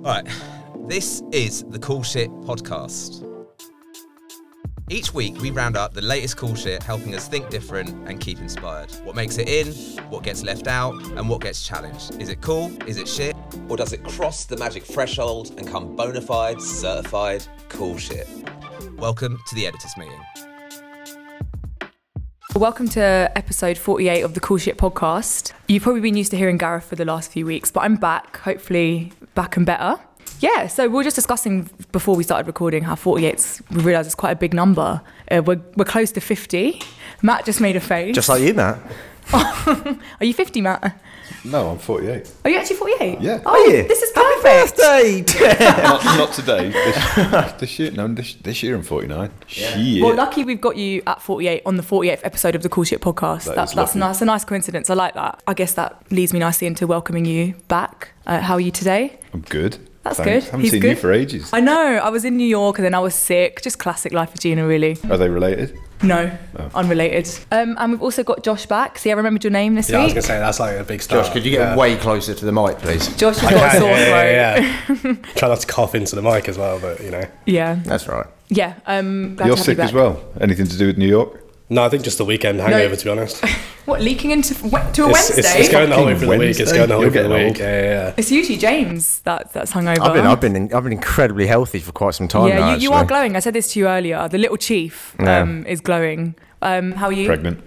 Right, this is the Cool Shit Podcast. Each week we round up the latest cool shit, helping us think different and keep inspired. What makes it in, what gets left out, and what gets challenged. Is it cool? Is it shit? Or does it cross the magic threshold and come bona fide, certified cool shit? Welcome to the editors' meeting. Welcome to episode 48 of the Cool Shit Podcast. You've probably been used to hearing Gareth for the last few weeks, but I'm back, hopefully back and better. Yeah, so we were just discussing before we started recording how 48's, we realised it's quite a big number. We're close to 50. Matt just made a face. Just like you, Matt. Are you 50, Matt? No, I'm 48. Are you actually 48? Yeah. Oh, Are you? This is perfect. Happy birthday! not today. This year. No, this year I'm 49. Yeah. Shit. Well, lucky we've got you at 48 on the 48th episode of the Cool Shit Podcast. That's lucky. nice. A nice coincidence. I like that. I guess that leads me nicely into welcoming you back. How are you today? I'm good. That's Thanks. good. Haven't He's seen good. you for ages. I know. I was in New York and then I was sick. Just classic life of Gina, really. Are they related? No, Oh. Unrelated. And we've also got Josh back. See, I remembered your name this Yeah, I was week. going to say, that's like a big start. Josh, could you get way closer to the mic, please? Josh has got a sore throat. Yeah. Try not to cough into the mic as well, but you know. Yeah. That's right. Yeah. Glad You're to have sick you as back. well. Anything to do with New York? No, I think just the weekend hangover, to be honest. What, leaking into to a Wednesday? It's going the whole way through the week. It's Wednesday? going the whole way You're through the getting week. old. Yeah. It's usually James that's hungover. I've been incredibly healthy for quite some time now. Yeah, you are actually. glowing. I said this to you earlier. The little chief is glowing. How are you? Pregnant.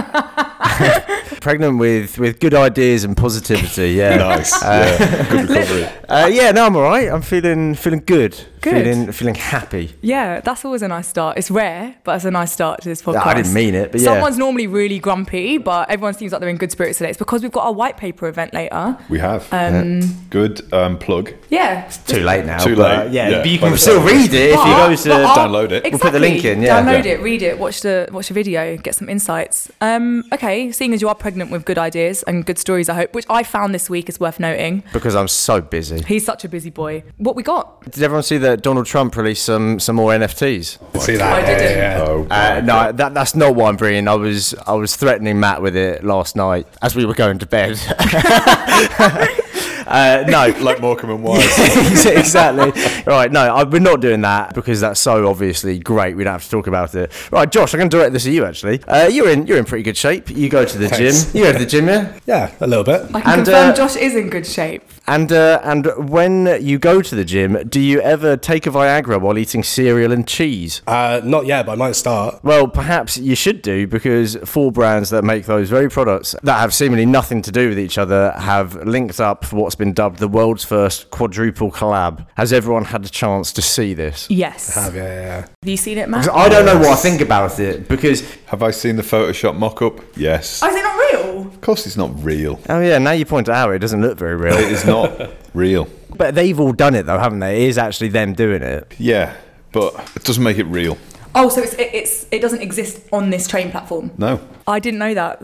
Pregnant with good ideas and positivity. Yeah. Nice. Yeah. Good recovery. Yeah. No, I'm all right. I'm feeling good. Good. Feeling happy. Yeah, that's always a nice start. It's rare, but it's a nice start to this podcast. I didn't mean it, but yeah. Someone's normally really grumpy, but everyone seems like they're in good spirits today. It's because we've got our white paper event later. We have. Good plug. Yeah. Too late now. Too but, late. Yeah, Yeah. but you By can the still time- read it if you go to Download it. We'll put the link in, yeah. Download Yeah. it, read it, watch the video, get some insights. Okay, seeing as you are pregnant with good ideas and good stories, I hope, which I found this week is worth noting. because I'm so busy. He's such a busy boy. What we got? Did everyone see that Donald Trump released some more NFTs? See that? I didn't. Yeah. Oh, No, that's not what I'm bringing. I was threatening Matt with it last night as we were going to bed. No, like Morecambe and Wise. exactly. Right, no, we're not doing that because that's so obviously great. We don't have to talk about it. Right, Josh, I'm going to direct this at you. Actually, you're in pretty good shape. You go to the Thanks. gym. You go to the gym, yeah. Yeah, a little bit. I can And, confirm Josh is in good shape. And when you go to the gym, do you ever take a Viagra while eating cereal and cheese? Not yet, but I might start. Well, perhaps you should do, because 4 brands that make those very products that have seemingly nothing to do with each other have linked up for what's been dubbed the world's first quadruple collab. Has everyone had a chance to see this? Yes. Yeah. Have you seen it, Matt? I don't know what I think about it, because Have I seen the Photoshop mock-up? Yes. Oh, is it not real? Of course it's not real. oh yeah, now you point it out, it doesn't look very It real. is not real. But they've all done it though, haven't they? It is actually them doing it. Yeah, but it doesn't make it real. Oh, so it doesn't exist on this train platform. No. I didn't know that.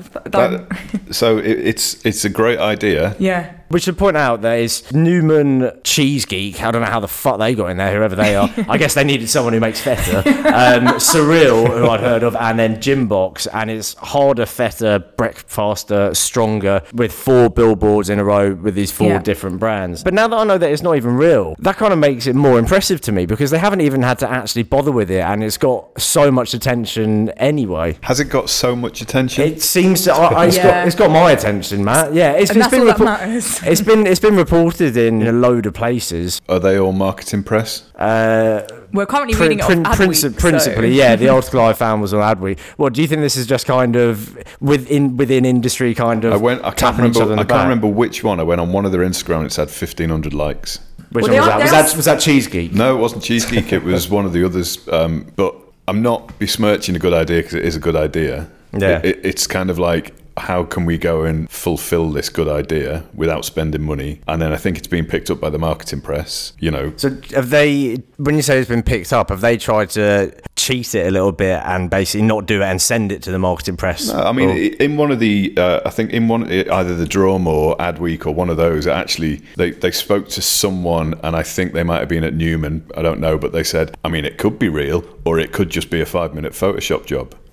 So it's a great idea. Yeah. We should point out that it's Newman Cheese Geek. I don't know how the fuck they got in there, whoever they are. I guess they needed someone who makes feta. Surreal, who I'd heard of, and then Gymbox. And it's harder, feta, faster, stronger, with 4 billboards in a row with these 4 Yeah. different brands. But now that I know that it's not even real, that kind of makes it more impressive to me, because they haven't even had to actually bother with it, and it's got so much attention anyway. Has it got so much attention? It seems to. Yeah. It's got my attention, Matt. Yeah, And that's all that matters. it's been reported in a load of places. Are they all marketing press? We're currently reading it off Adweek, Principally, so. yeah. The article I found was on Adweek. What do you think? This is just kind of within industry, kind of. I can't remember which one. I went on one of their Instagram and it had 1,500 likes. Which Well, one was they that? are- Was that Cheese Geek? No, it wasn't Cheese Geek. It was one of the others. But I'm not besmirching a good idea because it is a good idea. Yeah. It's kind of like, how can we go and fulfill this good idea without spending money? And then I think it's being picked up by the marketing press, you know. So have they, when you say it's been picked up, have they tried to cheat it a little bit and basically not do it and send it to the marketing press? No, I mean, in one of the, I think in one, either the Drum or Adweek or one of those, actually, they spoke to someone, and I think they might have been at Newman, I don't know, but they said, I mean, it could be real, or it could just be a 5-minute Photoshop job.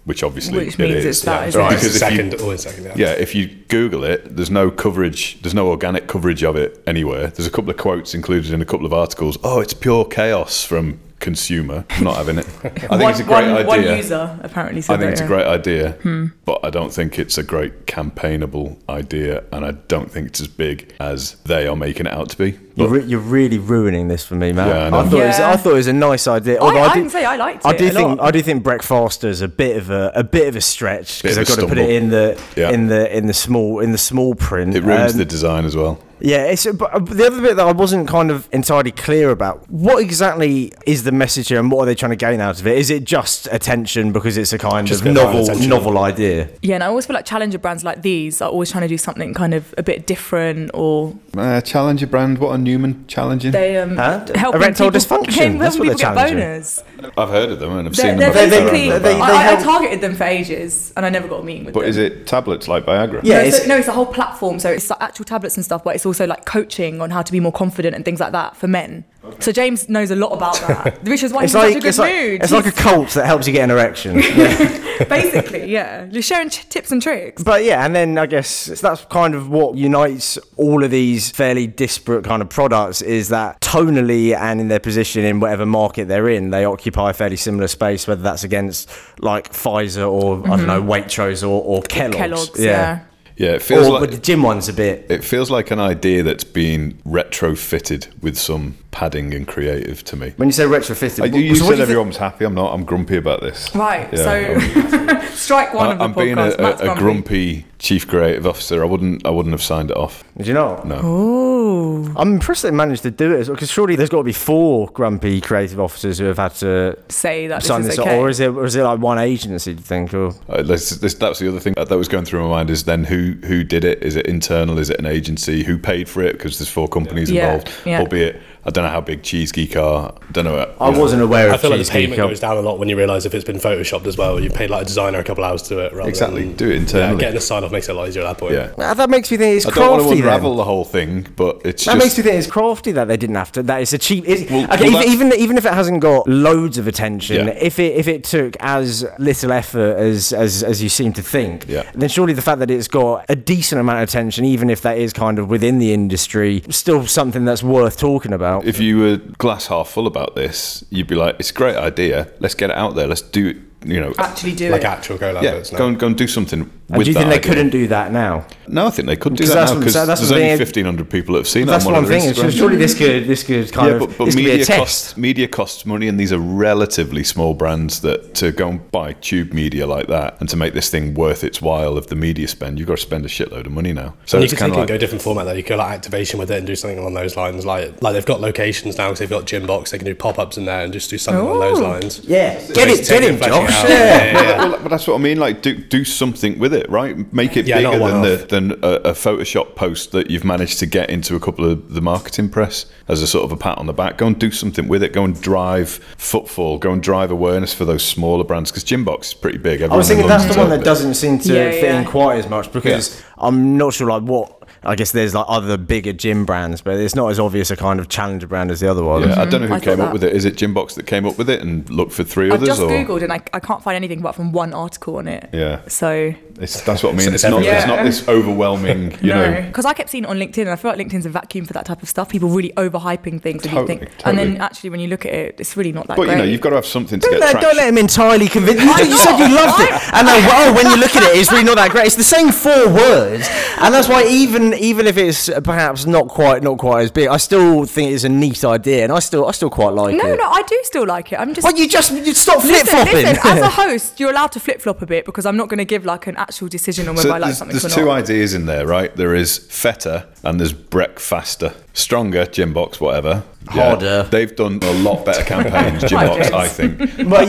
which obviously Which means it it's is. that, isn't Right, it? because Always second. Yeah. yeah, if you Google it, there's no coverage, there's no organic coverage of it anywhere. There's a couple of quotes included in a couple of articles. Oh, it's pure chaos from consumer. I'm not having it. I think it's a great idea. One user apparently said I think it's a yeah. great idea, but I don't think it's a great campaignable idea, and I don't think it's as big as they are making it out to be. But You're really ruining this for me, man. Yeah, I know. I thought it was a nice idea. I can say I liked it. I do a think lot. I do think Breck Foster's a bit of a stretch because Bit they've of a got to put it stumble. in the small print. it ruins the design as well. Yeah, but the other bit that I wasn't kind of entirely clear about, what exactly is the message here and what are they trying to gain out of it? Is it just attention because it's a kind Just of a bit of attention. novel idea? Yeah, and I always feel like challenger brands like these are always trying to do something kind of a bit different, or Challenger brand, what are Newman challenging? they helping Erectile people, dysfunction, that's helping what people they're get challenging. boners. I've heard of them and I've They're, seen they're them. basically. they I help- targeted them for ages, and I never got a meeting with But them. is it tablets like Viagra? Yeah, It's a whole platform. So it's like actual tablets and stuff, but it's also like coaching on how to be more confident and things like that for men. So James knows a lot about that, which is why he's in such a good mood. it's like a cult that helps you get an erection. Basically, yeah. Just sharing tips and tricks. But yeah, and then I guess that's kind of what unites all of these fairly disparate kind of products is that tonally and in their position in whatever market they're in, they occupy a fairly similar space, whether that's against like Pfizer or, I don't know, Waitrose or Kellogg's. Kellogg's, yeah. Yeah, it feels But the gym one's a bit... it feels like an idea that's been retrofitted with some padding and creative to me. When you say retrofitted... You so what do said you everyone was happy. I'm not. I'm grumpy about this. Right. Yeah. So strike one of the I'm being podcast. Matt's a grumpy chief creative officer. I wouldn't have signed it off. Did you not? No. Ooh. I'm impressed they managed to do it, because surely there's got to be 4 grumpy creative officers who have had to Say that sign this this is off, okay. or is it like one agency, do you think? Or... That's the other thing that was going through my mind is then who did it? Is it internal? Is it an agency? Who paid for it? Because there's 4 companies involved. Yeah. Albeit, I don't know how big Cheese Geek are. I don't know. I wasn't aware of I feel like the Cheesecake payment Cup. goes down a lot when you realise if it's been photoshopped as well. You paid like a designer a couple hours to do it. Rather Exactly. than, Do it internally. Getting the sign off makes it a lot easier at that point. Yeah. That makes me think it's I don't want crafty to unravel then. the whole thing, but it's That just... makes me think it's crafty that they didn't have to. That it's a cheap. Well, Even if it hasn't got loads of attention, Yeah. if it took as little effort as you seem to think, Yeah. then surely the fact that it's got a decent amount of attention, even if that is kind of within the industry, still something that's worth talking about. If you were glass half full about this, you'd be like, it's a great idea. Let's get it out there. Let's do it. Actually do Like it. actual go Yeah, adverts now. go and do something And with do you think that they idea. couldn't do that now? No, I think they could do Because that that's now what- because that's there's what only they- 1,500 people that have seen That's it what on I'm one of thinking. their So Instagrams. surely this could kind Yeah, of but this could be a media test. costs money, and these are relatively small brands that to go and buy tube media like that and to make this thing worth its while of the media spend, you've got to spend a shitload of money now. So And you it's could kind take of it and go different format there. You could like activation with it and do something along those lines. Like they've got locations now because they've got gym box. They can do pop-ups in there and just do something along those lines. Yeah, So get it's him, fleshing it Josh. out. Yeah. Well, but that's what I mean. Like, do something with it, right? Make it Yeah, not bigger one-off. than a Photoshop post that you've managed to get into a couple of the marketing press as a sort of a pat on the back. Go and do something with it. Go and drive footfall. Go and drive awareness for those smaller brands because Gymbox is pretty big. I was thinking Everyone that's loves the one it. that doesn't seem to Yeah, fit yeah. in quite as much because I'm not sure like what. I guess there's like other bigger gym brands, but it's not as obvious a kind of challenger brand as the other one. Yeah, I don't know who I came thought up with it. Is it Gymbox that came up with it and looked for 3 I've others? just or googled and I can't find anything apart from one article on it. Yeah. So that's what I mean. So It's not. everywhere. It's not this overwhelming. You know. because I kept seeing it on LinkedIn and I feel like LinkedIn's a vacuum for that type of stuff. People really overhyping things and you think, and then actually when you look at it, it's really not that But great. you know, you've got to have something to Don't get let traction. him entirely convince you. You said you loved it, and then when you look at it, it's really not that great. It's the same 4 words, and that's why even if it's perhaps not quite as big, I still think it's a neat idea, and I still quite like no, it. I do still like it. I'm just. But you stop flip flopping. Listen, as a host, you're allowed to flip flop a bit because I'm not going to give like an actual decision on whether I like something or there's not. 2 ideas in there, right? There is Feta and there's Breakfaster. Stronger, Gymbox, whatever. Harder. They've done a lot better campaigns, Gymbox, I think. But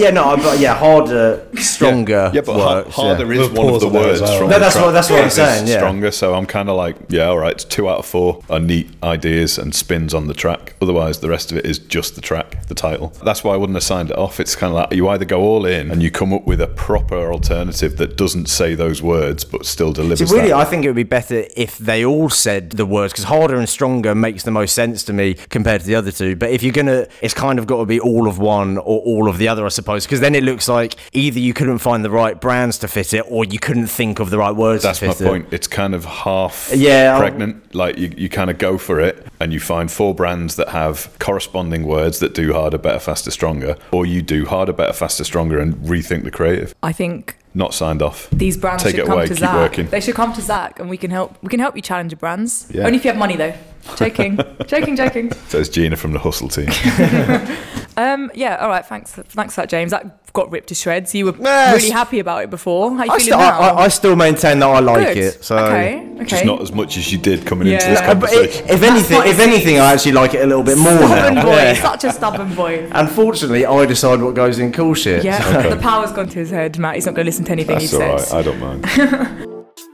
harder, stronger. Yeah, but works, harder yeah. is one of pause the on there words as well. from No, the that's track. what I'm It's saying, yeah. Stronger, so I'm kind of like, yeah, all right, it's 2 out of 4 are neat ideas and spins on the track. Otherwise, the rest of it is just the track, the title. That's why I wouldn't have signed it off. It's kind of like you either go all in and you come up with a proper alternative that doesn't say those words but still delivers See, really, that. I think it would be better if they all said the words, because harder and stronger makes makes the most sense to me compared to the other two. But if you're gonna, it's kind of got to be all of one or all of the other, I suppose, because then it looks like either you couldn't find the right brands to fit it, or you couldn't think of the right words That's to fit it. my point. It's kind of half pregnant. Like you kind of go for it and you find 4 brands that have corresponding words that do harder, better, faster, stronger, or you do harder, better, faster, stronger and rethink the creative. I think Not signed off. these brands Take should it come away, to keep Zach. working. They should come to Zach, and we can help you challenge your brands. Yeah. Only if you have money, though. Joking. Joking. So it's Gina from the Hustle team. Yeah, all right, thanks for that, James. That got ripped to shreds. You were really happy about it before. How you feeling now? I still maintain that I like Good. it. So. Okay. Just not as much as you did coming into this Yeah. But conversation. if anything, I actually like it a little bit more Stubborn now. boy, Yeah. such a stubborn boy. Unfortunately, I decide what goes in cool shit. Yeah, the power's gone to his head, Matt. He's not going to listen to anything That's he all says. right. I don't mind.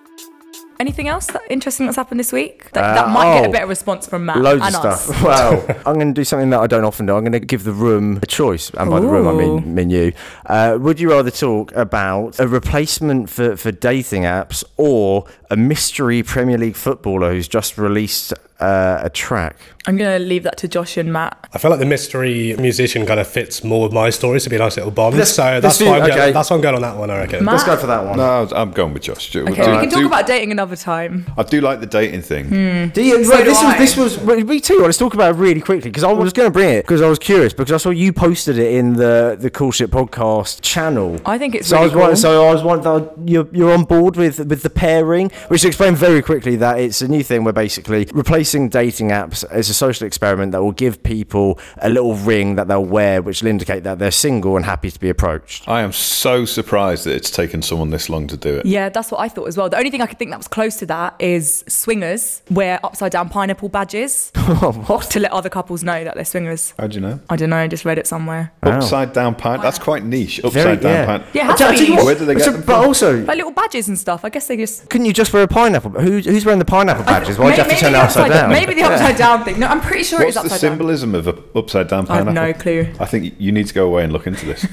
Anything else interesting that's happened this week? That might get a better response from Matt Loads and of us. stuff. Well, I'm going to do something that I don't often do. I'm going to give the room a choice, and by the room I mean you. Would you rather talk about a replacement for dating apps or a mystery Premier League footballer who's just released a track? I'm going to leave that to Josh and Matt. I feel like the mystery musician kind of fits more with my story to be a nice little bond. Let's- So let's that's why do- that's why I'm going on that one, I reckon. Matt? Let's go for that one. No, I'm going with Josh. Okay, we can talk about dating another time. I do like the dating thing. Do you, So well, do I. this was me too. Let's talk about it really quickly because I was going to bring it because I was curious because I saw you posted it in the Cool Shit podcast channel. I think it's So really cool. I was wondering, you're on board with the pairing, which explain very quickly that it's a new thing where basically replacing dating apps is a social experiment that will give people a little ring that they'll wear, which will indicate that they're single and happy to be approached. I am so surprised that it's taken someone this long to do it. Yeah, that's what I thought as well. The only thing I could think that was close to that is swingers wear upside down pineapple badges What? to let other couples know that they're swingers. How do you know? I don't know, I just read it somewhere. Upside down pine. That's quite niche. Upside Very- down yeah. pine. Yeah, it has I'll to tell you be. what, Where do they get them but from? also, Like little badges and stuff. I guess they just... couldn't you just wear a pineapple? Who's wearing the pineapple badges? Why'd you have to Maybe turn it the upside down? Maybe the upside down thing. No, I'm pretty sure What's it's the upside down. symbolism of an upside down I have pineapple? no clue. I think you need to go away and look into this.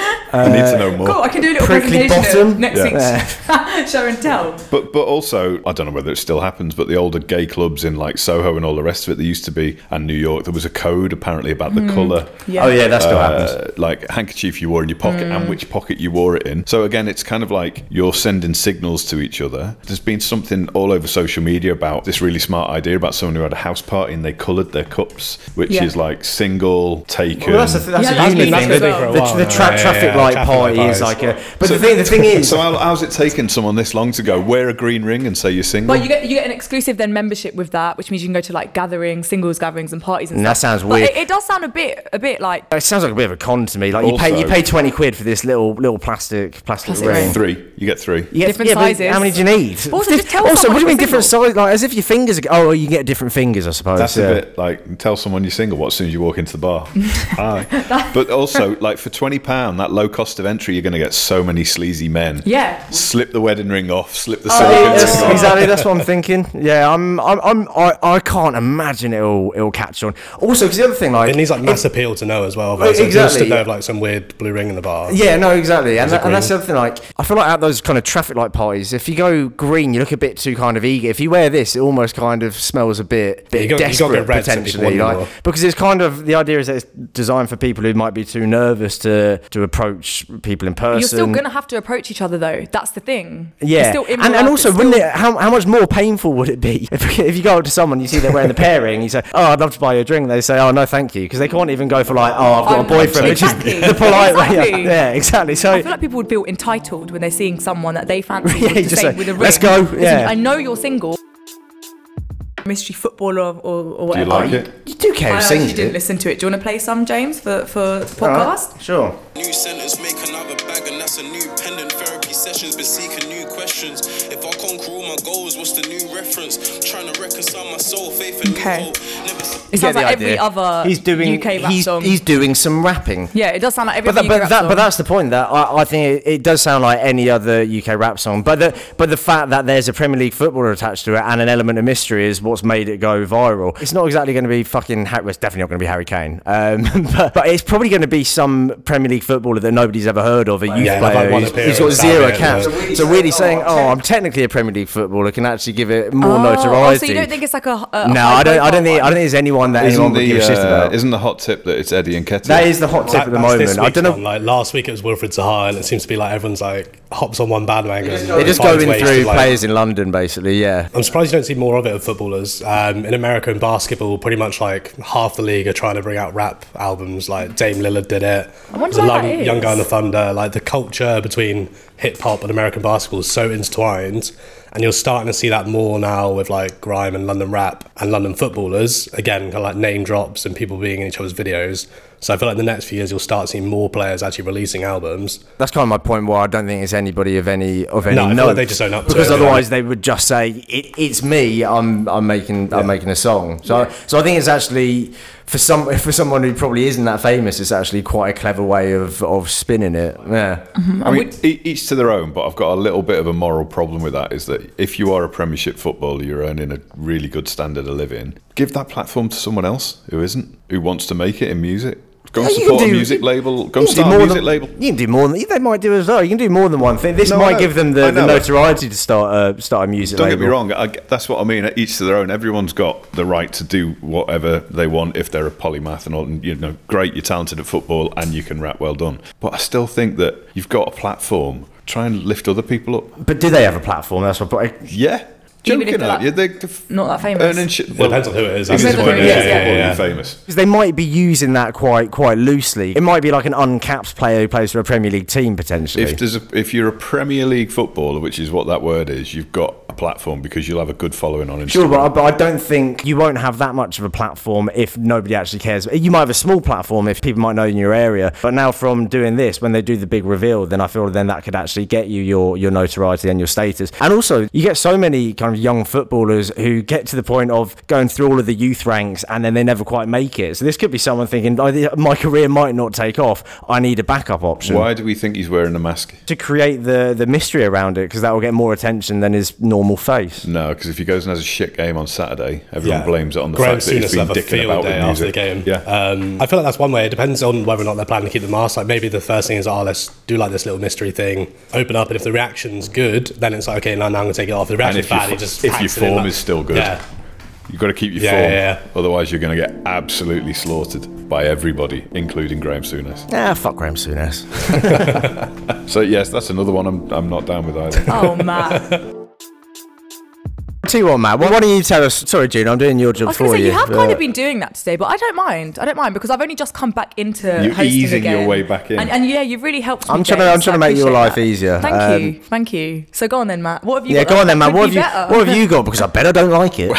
I need to know more. Cool, I can do a little Prickly presentation bottom? next Yeah. week's show and tell. But also, I don't know whether it still happens, but the older gay clubs in like Soho and all the rest of it, there used to be, and New York, there was a code apparently about the colour. Yeah. Oh yeah, that still happens. Like handkerchief you wore in your pocket and which pocket you wore it in. So again, it's kind of like you're sending signals to each other. There's been something all over social media about this really smart idea about someone who had a house party and they coloured their cups, which Yeah. is like single, taken. Well, that's Yeah, a that's uni been thing. big for a The while the now. traffic Yeah, light traffic party light is parties. like a. But the thing is, So how's it taken someone this long to go wear a green ring and say you're single? Well, you get an exclusive then membership with that, which means you can go to like gatherings, singles gatherings, and parties and That stuff. sounds But weird. it does sound a bit like it sounds like a bit of a con to me. Like you Also- pay 20 quid for this little plastic Plastic ring. ring. 3. You get 3. You get- Different but sizes. How many do you need? Also, just tell what someone do you mean you're different single. size? Like as if your fingers. Oh, you get different fingers, I suppose. That's yeah. a bit like tell someone you're single as soon as you walk into the bar. Hi. But also, like for £20, that low cost of entry, you're going to get so many sleazy men. yeah. Slip the wedding ring off, slip the Yeah, silicone that's- ring off. exactly. That's what I'm thinking. Yeah, I can't imagine it'll catch on. Also, because the other thing, like It needs like mass appeal to know as well. Well, So exactly, just to know yeah. of, like some weird blue ring in the bar. yeah, no, exactly, and it that's the green? other thing. Like, I feel like at those kind of traffic light parties, if you go green, you look a bit too kind of eager. If you wear this, it almost kind of smells a bit you gotta desperate go red so people potentially, want you like, more. because it's kind of the idea is that it's designed for people who might be too nervous to approach people in person. You're still gonna have to approach each other though. That's the thing. Yeah, You're still in and real life, also, it's wouldn't still- it? How much more painful would it be if you go up to someone, you see they're wearing the pairing, you say, "Oh, I'd love to buy you a drink." They say, "Oh, no, thank you," because they can't even go for like, "Oh, I've got a boyfriend," Exactly. which is the polite way. Exactly. Yeah, exactly. So I feel like people would feel entitled when they're seeing someone that they fancy Yeah, with, the just same, say, with a ring. "Let's go," Listen, yeah. I know you're single. Mystery footballer or Do whatever. you like it? you do care I who actually sings didn't it. listen to it. Do you want to play some, James, for the All right, podcast? sure. New sentence, make another bag, and that's a new pendant. Therapy sessions, been seeking new questions. If I conquer all my goals, what's the new reference? Trying to reconcile my soul, faith, and Okay. new hope. Never It sounds like every other UK rap song. He's doing some rapping. Yeah, it does sound like every But other UK rap song. that's the point. That I think it does sound like any other UK rap song. But the fact that there's a Premier League footballer attached to it and an element of mystery is what's made it go viral. It's not exactly going to be fucking. Well, it's definitely not going to be Harry Kane. But it's probably going to be some Premier League footballer that nobody's ever heard of, a youth Yeah, like player one who's got appearance, zero that'd be caps. So weirdly saying, I'm technically a Premier League footballer can actually give it more notoriety. So you don't think it's like a no, I don't think there's anyone would give a shit about. Isn't the hot tip that it's Eddie Nketiah? That is the hot tip at the moment. I don't know. Like last week it was Wilfried Zaha, and it seems to be like everyone's like hops on one bandwagon. They're just going through players in London, basically. Yeah. I'm surprised you don't see more of it of footballers. In America in basketball, pretty much like half the league are trying to bring out rap albums. Like Dame Lillard did it. I wonder why that is. Young Guy on the Thunder. Like the culture between hip hop and American basketball is so intertwined. And you're starting to see that more now with like grime and London rap and London footballers. Again, kind of like name drops and people being in each other's videos. So I feel like in the next few years you'll start seeing more players actually releasing albums. That's kind of my point. Where I don't think it's anybody of any No, I feel like they just own up to it. Because otherwise they would just say it's me. I'm making a song. So I think it's actually for someone who probably isn't that famous, it's actually quite a clever way of spinning it. Yeah. Mm-hmm. I mean, each to their own, but I've got a little bit of a moral problem with that, is that if you are a Premiership footballer, you're earning a really good standard of living, give that platform to someone else who isn't, who wants to make it in music. Go and support a music label. Go and start a music label. You can do more than they might do as well. You can do more than one thing. This might give them the notoriety to start a music label. Don't get me wrong. That's what I mean. Each to their own. Everyone's got the right to do whatever they want if they're a polymath and all. And, great, you're talented at football and you can rap. Well done. But I still think that you've got a platform. Try and lift other people up. But do they have a platform? That's my point. Yeah. Joking at you, they're not that famous. It depends on who it is. Yeah. Famous. Because they might be using that quite loosely. It might be like an uncapped player who plays for a Premier League team potentially. If you're a Premier League footballer, which is what that word is, you've got a platform because you'll have a good following on Instagram. Sure, but I don't think you won't have that much of a platform if nobody actually cares. You might have a small platform if people might know in your area. But now from doing this, when they do the big reveal, then I feel then that could actually get you your notoriety and your status. And also, you get so many kind of young footballers who get to the point of going through all of the youth ranks and then they never quite make it. So this could be someone thinking, my career might not take off. I need a backup option. Why do we think he's wearing a mask? To create the mystery around it, because that will get more attention than his normal face. No, because if he goes and has a shit game on Saturday, everyone blames it on the fact that he's been dicking about with music. After the game. Yeah. I feel like that's one way. It depends on whether or not they're planning to keep the mask. Like maybe the first thing is, let's do like this little mystery thing, open up, and if the reaction's good, then it's like, okay, now I'm going to take it off. If the reaction's bad, if your form is still good. Yeah. You've got to keep your form. Yeah. Otherwise, you're going to get absolutely slaughtered by everybody, including Graham Souness. Fuck Graham Souness. So, yes, that's another one I'm not down with either. Oh, Matt. Tell you what, Matt, why don't you tell us? Sorry, June, I'm doing your job for you. You have kind of been doing that today, but I don't mind because I've only just come back into you're hosting easing again. your way back in. And you've really helped me. I'm trying to make your life easier. Thank you. So go on then, Matt. What have you got? Yeah, go on then, Matt. What have you got? Because I bet I don't like it.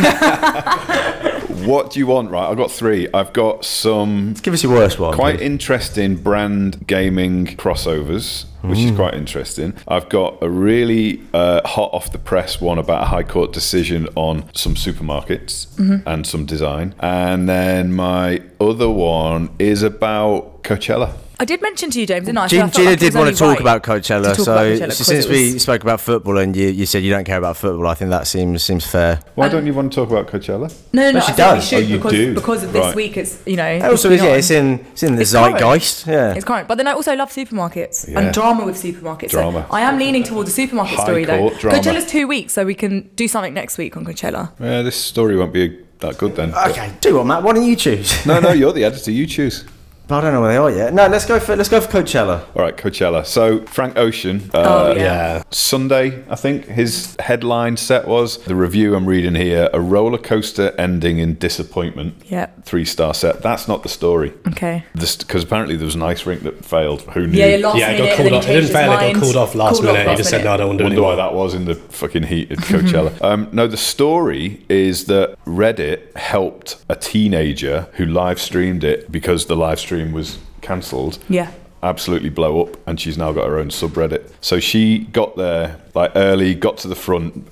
What do you want, right? I've got three. I've got some... Let's give us your worst one. Quite interesting brand gaming crossovers, which is quite interesting. I've got a really hot off the press one about a High Court decision on some supermarkets and some design. And then my other one is about Coachella. I did mention to you, James, didn't I? Gina did want to talk about Coachella. So since we spoke about football and you said you don't care about football, I think that seems fair. Why don't you want to talk about Coachella? No, she does. We should because of this week. It's Also, it's in the zeitgeist. Current. Yeah, it's current. But then I also love supermarkets and drama with supermarkets. Drama. So I am leaning towards a supermarket story though. Drama. Coachella's 2 weeks, so we can do something next week on Coachella. Yeah, this story won't be that good then. Okay, do what, Matt? Why don't you choose? No, you're the editor. You choose. But I don't know where they are yet. No, let's go for Coachella. All right, Coachella. So Frank Ocean, Sunday, I think his headline set was, the review I'm reading here, a roller coaster ending in disappointment. Yep. 3-star set. That's not the story. Okay. Because apparently there was an ice rink that failed. Who knew? Yeah, last minute, it got called off. It didn't fail. It got called off last minute. He just said, no, I don't want to do it anymore. anymore. Why that was in the fucking heat at Coachella. No, the story is that Reddit helped a teenager who live streamed it because the live stream was cancelled. Yeah. Absolutely blow up, and she's now got her own subreddit. So she got there Like early, got to the front.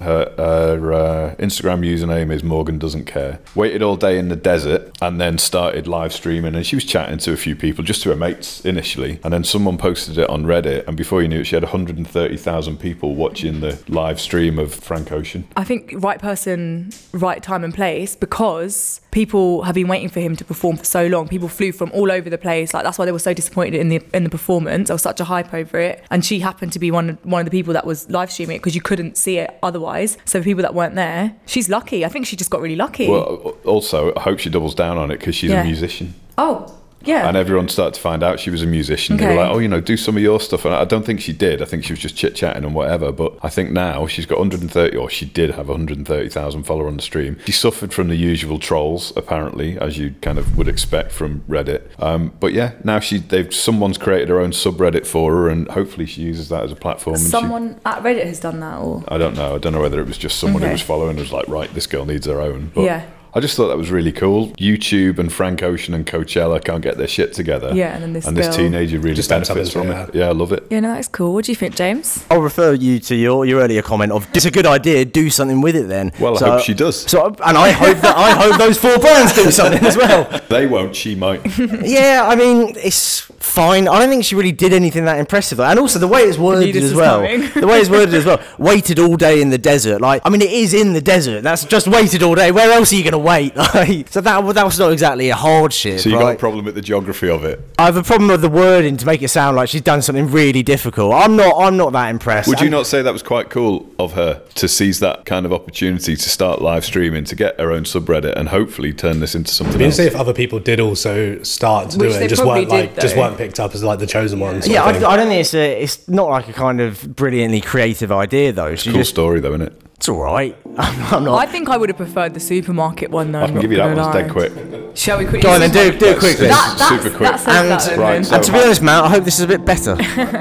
Her Instagram username is Morgan Doesn't Care. Waited all day in the desert and then started live streaming. And she was chatting to a few people, just to her mates initially. And then someone posted it on Reddit. And before you knew it, she had 130,000 people watching the live stream of Frank Ocean. I think right person, right time and place, because people have been waiting for him to perform for so long. People flew from all over the place. Like, that's why they were so disappointed in the performance. There was such a hype over it. And she happened to be one of the people that was live streaming it because you couldn't see it otherwise. So for people that weren't there, she's lucky. I think she just got really lucky. Well, also, I hope she doubles down on it because she's a musician. Oh, yeah. And everyone started to find out she was a musician. Okay. They were like, do some of your stuff. And I don't think she did. I think she was just chit-chatting and whatever. But I think now she's got 130, or she did have 130,000 followers on the stream. She suffered from the usual trolls, apparently, as you kind of would expect from Reddit. But yeah, now someone's created her own subreddit for her, and hopefully she uses that as a platform. Someone at Reddit has done that, or? I don't know. I don't know whether it was just someone who was following and was like, right, this girl needs her own. But yeah. I just thought that was really cool. YouTube and Frank Ocean and Coachella can't get their shit together. Yeah, and then this teenager really just benefits from it. Yeah, I love it. Yeah, no, that's cool. What do you think, James? I'll refer you to your earlier comment of it's a good idea, do something with it then. Well, I hope she does. And I hope those 4 brands do something as well. They won't, she might. Yeah, I mean, it's fine. I don't think she really did anything that impressive though. And also the way it's worded as well. The way it's worded as well. Waited all day in the desert. Like, I mean, it is in the desert. That's just waited all day. Where else are you going to wait? So that was not exactly a hardship. So you got a problem with the geography of it? I have a problem with the wording to make it sound like she's done something really difficult. I'm not that impressed. Would you not say that was quite cool of her to seize that kind of opportunity to start live streaming, to get her own subreddit and hopefully turn this into something else? See if other people did also start to do it and just weren't picked up as like the chosen ones. Yeah, I don't think it's not like a kind of brilliantly creative idea though. Cool story though, isn't it? It's all right. I'm not. I think I would have preferred the supermarket one though. I can give you that one. It's dead quick. Shall we quickly? Go on then, do it quickly. Super quick. And to be honest, Matt, I hope this is a bit better.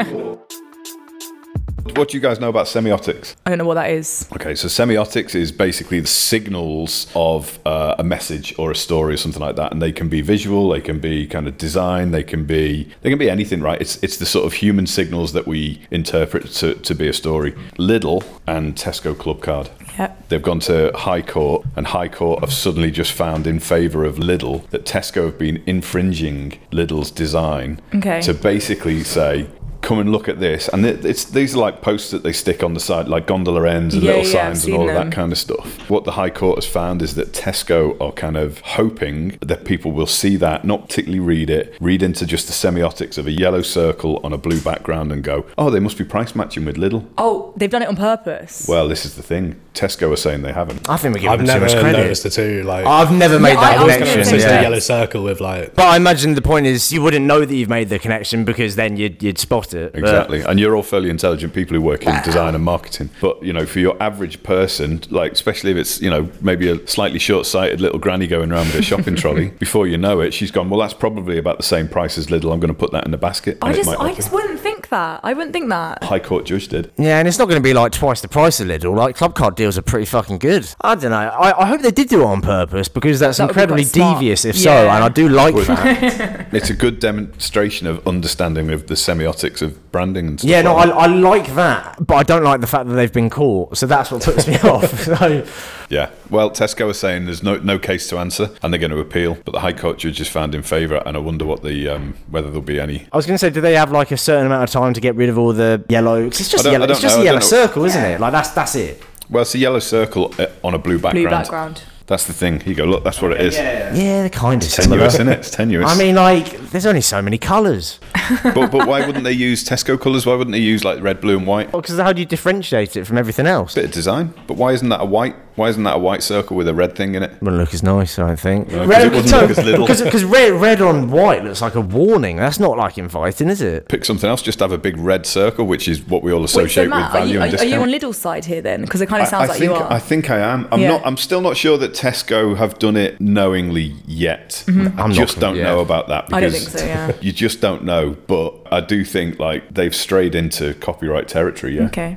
What do you guys know about semiotics? I don't know what that is. Okay, so semiotics is basically the signals of a message or a story or something like that, and they can be visual, they can be kind of design, they can be anything, right? It's the sort of human signals that we interpret to be a story. Lidl and Tesco Clubcard. Yep. They've gone to High Court, and High Court have suddenly just found in favour of Lidl that Tesco have been infringing Lidl's design to basically say, come and look at this. And these are like posts that they stick on the side, like gondola ends and little signs and all of that kind of stuff. What the High Court has found is that Tesco are kind of hoping that people will see that, not particularly read into just the semiotics of a yellow circle on a blue background and go, oh, they must be price matching with Lidl. Oh, they've done it on purpose. Well, this is the thing. Tesco are saying they haven't. I think we're giving I've them too much never credit. noticed the two. Like, I've never made that connection. It's a yellow circle with like. But I imagine the point is you wouldn't know that you've made the connection because then you'd spot it. Exactly. And you're all fairly intelligent people who work in design and marketing. But, for your average person, like, especially if it's, maybe a slightly short-sighted little granny going around with a shopping trolley, before you know it, she's gone, well, that's probably about the same price as Lidl. I'm going to put that in the basket. I just wouldn't think that. I wouldn't think that. High Court judge did. Yeah, and it's not going to be like twice the price of Lidl. Like, Clubcard deals are pretty fucking good. I don't know. I hope they did do it on purpose because that's incredibly devious if so, and I do like that. It's a good demonstration of understanding of the semiotics of branding and stuff. Yeah, no, I like that, but I don't like the fact that they've been caught, so that's what puts me off. So. Yeah, well, Tesco are saying there's no case to answer, and they're going to appeal, but the High Court judge is found in favour, and I wonder what whether there'll be any. I was going to say, do they have like a certain amount of time to get rid of all the yellow? Because it's just a yellow circle, isn't it? Like that's it. Well, it's a yellow circle on a blue background. Blue background. That's the thing. Here you go, look, that's what it is. Yeah, they're kind of tenuous, isn't it? It's tenuous. I mean, like, there's only so many colours. but why wouldn't they use Tesco colours? Why wouldn't they use like red, blue and white? Well, because how do you differentiate it from everything else? Bit of design. But why isn't that a white? Why isn't that a white circle with a red thing in it? It wouldn't look as nice, I think. Because it wouldn't look as little. Because red on white looks like a warning. That's not like inviting, is it? Pick something else. Just have a big red circle, which is what we all associate with value and discount. Are you on Lidl's side here then? Because it kind of sounds like you are. I think I am. I'm still not sure that Tesco have done it knowingly yet. I just don't know about that. Because I don't think so. Yeah. You just don't know. But I do think like they've strayed into copyright territory. Yeah. Okay.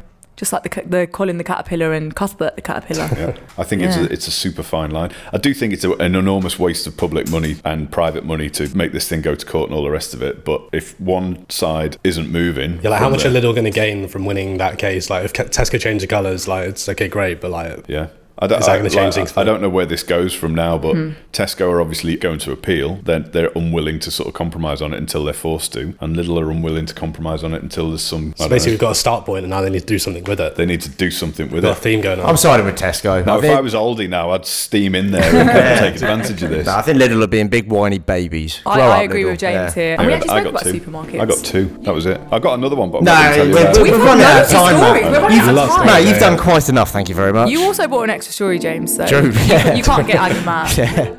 just like the Colin the Caterpillar and Cuthbert the Caterpillar. Yeah. I think it's a super fine line. I do think it's an enormous waste of public money and private money to make this thing go to court and all the rest of it. But if one side isn't moving, Yeah, like how much are Lidl going to gain from winning that case? Like if Tesco change the colours, like it's okay, great, but like yeah. Is that going to change things? I don't know where this goes from now, but Tesco are obviously going to appeal. They're unwilling to sort of compromise on it until they're forced to, and Lidl are unwilling to compromise on it until there's some. So basically, we've got a start point, and now they need to do something with it. They need to do something with Got a it. theme going on. I'm siding with Tesco. Now, if I was Aldi now, I'd steam in there and kind of take advantage of this. I think Lidl are being big whiny babies. Grow I up, agree Lidl. with James Yeah. here. And we actually I spoke got about two. supermarkets. I got two. That was it. I got another one, but I'm No, not going to tell you that. we've We've run had out of loads of time, stories. man. We're running out of lost time. No, you've done quite enough. Thank you very much. You also brought an extra story, James. So True, yeah. you can't get Annie mad.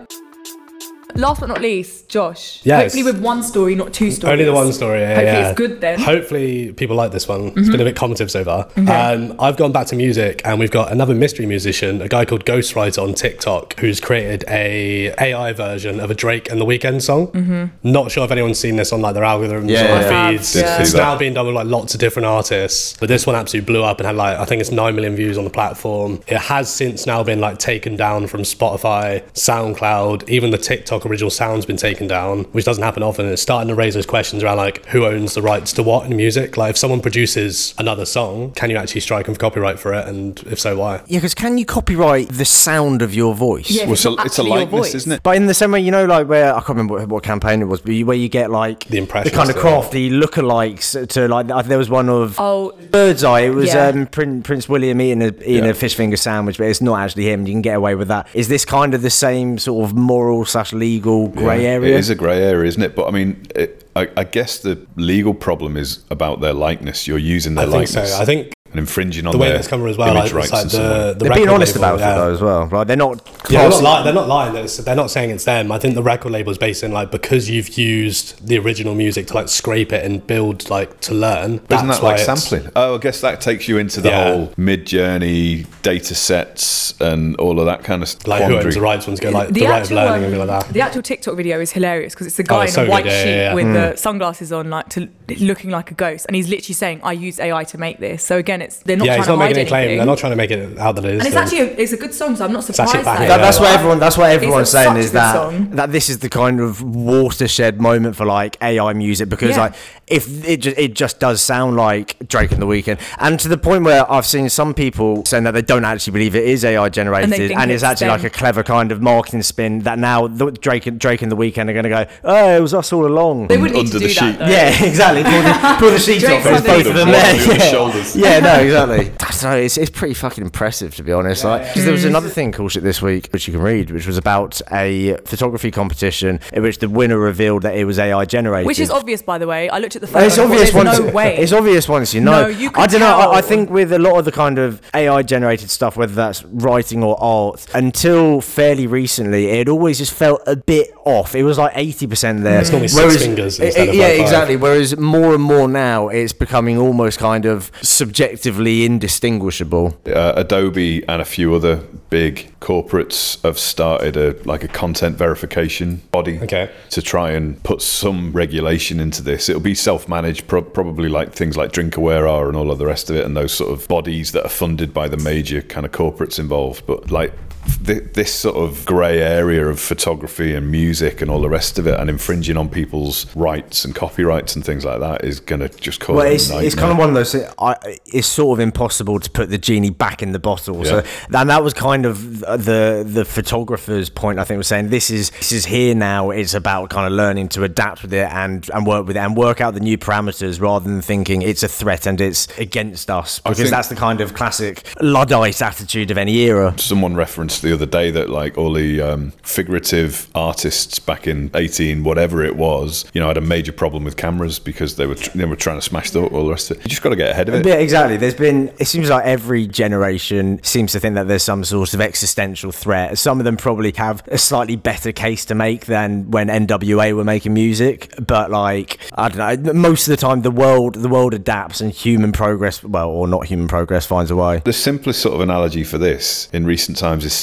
Last but not least, Josh. Yes. Hopefully with one story, not two stories. Only the one story. Yeah, Hopefully yeah. it's good then. Hopefully people like this one. It's been a bit commentative so far. I've gone back to music, and we've got another mystery musician, a guy called Ghostwriter on TikTok, who's created a AI version of a Drake and The Weeknd song. Not sure if anyone's seen this on like their algorithms Yeah, or yeah. their I feeds. have, yeah. It's See that. now being done with like lots of different artists, but this one absolutely blew up and had like I think it's 9 million views on the platform. It has since now been like taken down from Spotify, SoundCloud, even the TikTok original sound's been taken down, which doesn't happen often. It's starting to raise those questions around like who owns the rights to what in music. Like if someone produces another song, can you actually strike them for copyright for it, and if so, why? Yeah, because can you copyright the sound of your voice? Yeah, Well, it's not it's a actually your likeness, voice. isn't it? But in the same way, you know, like where I can't remember what campaign it was, but where you get like The impressions, kind of yeah. crafty lookalikes to like. There was one of Oh, Birdseye. It was yeah. Prince William eating a fish finger sandwich, but it's not actually him. You can get away with that. Is this kind of the same sort of moral / legal grey area? It is a grey area, isn't it? But I mean, I guess the legal problem is about their likeness. You're using their I think likeness so. I think and infringing on the way their that's come as well, image like, it's rights like in some way. the They're being record honest label, about it though as well. Like they're not. Yeah, classing- they're not lying. They're not saying it's them. I think the record label is based in like because you've used the original music to like scrape it and build like to learn. Isn't that's that why like it's- sampling? Oh, I guess that takes you into the Yeah. whole mid-journey data sets and all of that kind of Like who quandary. owns the rights ones go like the right of learning and everything like that. The actual TikTok video is hilarious because it's a guy it's in a so white good, yeah, sheet yeah, yeah. with the sunglasses on, like looking like a ghost, and he's literally saying, "I used AI to make this." So again, they're not Yeah, trying he's to not hide making any claim. anything. They're not trying to make it out that it is. And it's them. actually it's a good song, so I'm not surprised. actually back- that yeah. That's what everyone's It's saying such is a good that song. that this is the kind of watershed moment for like AI music because Yeah. like if it just does sound like Drake and The Weeknd, and to the point where I've seen some people saying that they don't actually believe it is AI generated And they think and it's it's actually them. like a clever kind of marketing spin that now Drake and The Weeknd are going to go, oh, it was us all along. They wouldn't need to Under do the that. sheet. Though. Yeah, exactly. Pull the sheets Drake's off. It's underneath both of them the there. body on his Yeah. shoulders. Yeah, no, exactly. I don't know. It's pretty fucking impressive to be honest. Like, because there was another thing called shit this week, which you can read, which was about a photography competition in which the winner revealed that it was AI generated. Which is obvious, by the way. I looked at the photo. It's and I thought, obvious there's once. no way. It's obvious once you know. No, you could I don't know. I tell. think with a lot of the kind of AI generated stuff, whether that's writing or art, until fairly recently, it always just felt a bit off. It was like 80% there. It's normally six fingers instead of yeah, like five. exactly. Whereas more and more now, it's becoming almost kind of subjectively indistinguishable. Adobe and a few other big corporates have started a content verification body to try and put some regulation into this. It'll be self-managed, probably like things like Drinkaware are and all of the rest of it, and those sort of bodies that are funded by the major kind of corporates involved. But like this sort of grey area of photography and music and all the rest of it, and infringing on people's rights and copyrights and things like that, is going to just cause Well, a it's nightmare. kind of one of those. It's sort of impossible to put the genie back in the bottle. Yeah. So, and that was kind of the photographer's point. I think was saying this is here now. It's about kind of learning to adapt with it and work with it and work out the new parameters rather than thinking it's a threat and it's against us, because think- that's the kind of classic Luddite attitude of any era. Someone referenced the other day that like all the figurative artists back in 18 whatever it was, had a major problem with cameras because they were trying to smash all the rest of it. You just got to get ahead of it. Yeah, exactly. It seems like every generation seems to think that there's some sort of existential threat. Some of them probably have a slightly better case to make than when NWA were making music. But like, I don't know, most of the time the world adapts and human progress, or not human progress, finds a way. The simplest sort of analogy for this in recent times is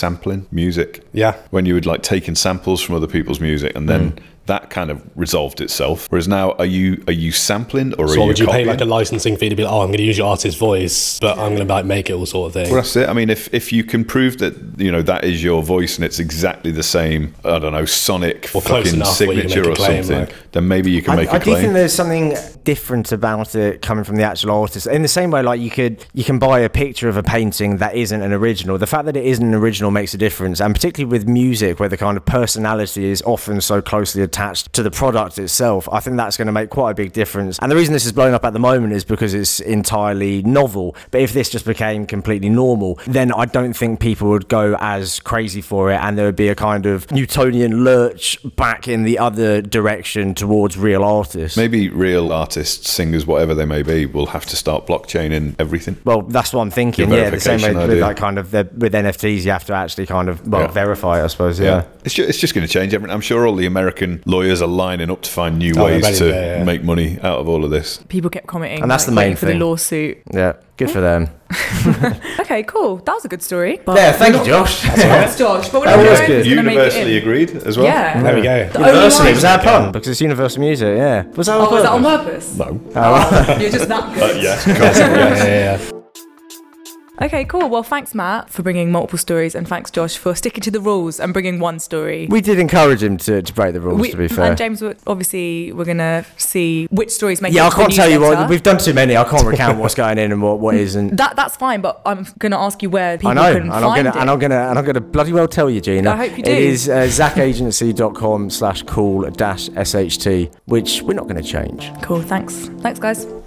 sampling music. Yeah. When you would like taking samples from other people's music and then that kind of resolved itself. Whereas now, are you sampling or are you would you copying? pay like a licensing fee to be like, oh, I'm going to use your artist's voice, but I'm going to like make it all sort of thing? Well, that's it. I mean, if you can prove that, you know, that is your voice and it's exactly the same, I don't know, sonic Or close fucking enough where you can signature make or a claim, something, like- then maybe you can make a I do claim. think there's something different about it coming from the actual artist. In the same way, like you can buy a picture of a painting that isn't an original. The fact that it isn't an original makes a difference, and particularly with music, where the kind of personality is often so closely attached to the product itself, I think that's going to make quite a big difference. And the reason this is blowing up at the moment is because it's entirely novel. But if this just became completely normal, then I don't think people would go as crazy for it, and there would be a kind of Newtonian lurch back in the other direction towards real artists. Maybe real artists, singers, whatever they may be, will have to start blockchaining everything. Well, that's what I'm thinking. Your Yeah, the same way verification with idea. like kind of with NFTs, you have to actually kind of verify it, I suppose. Yeah. It's just going to change everything. I'm sure all the American lawyers are lining up to find new Oh, ways they're to ready, yeah. make money out of all of this. People kept commenting, And that's the waiting main for thing. the lawsuit. Yeah, good for them. Okay, cool. That was a good story. But Yeah, thank you, Josh. Thanks, Josh. But we're That not was sure if good. it's gonna make it Universally in. agreed as well. Yeah. There we go. The only Universally, line- was that a pun? Because it's Universal Music, yeah. Was that on Oh, was that on purpose? purpose? No. You're just that good. Yes, of course. Yeah. Okay, cool. Well, thanks, Matt, for bringing multiple stories, and thanks, Josh, for sticking to the rules and bringing one story. We did encourage him to break the rules, to be fair. And James, obviously, we're going to see which stories make it Yeah, I into the can't tell you newsletter. what. We've done too many. I can't recount what's going in and what isn't. That's fine, but I'm going to ask you where people I know, can and find it. I'm gonna bloody well tell you, Gina. I hope you do. It is zacagency.com/cool-sht, which we're not going to change. Cool, thanks. Thanks, guys.